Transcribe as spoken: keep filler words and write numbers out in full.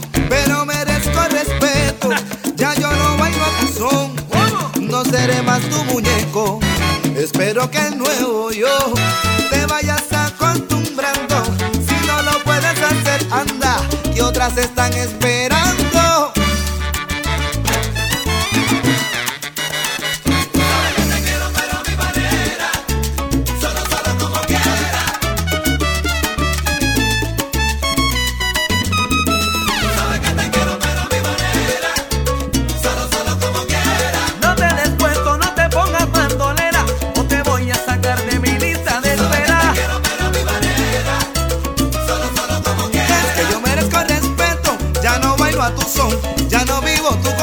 pero merezco respeto. Ya yo no bailo a tu son, no seré más tu muñeco. Espero que el nuevo yo te vayas acostumbrando. Si no lo puedes hacer, anda, que otras están esperando. A tu son, ya no vivo tu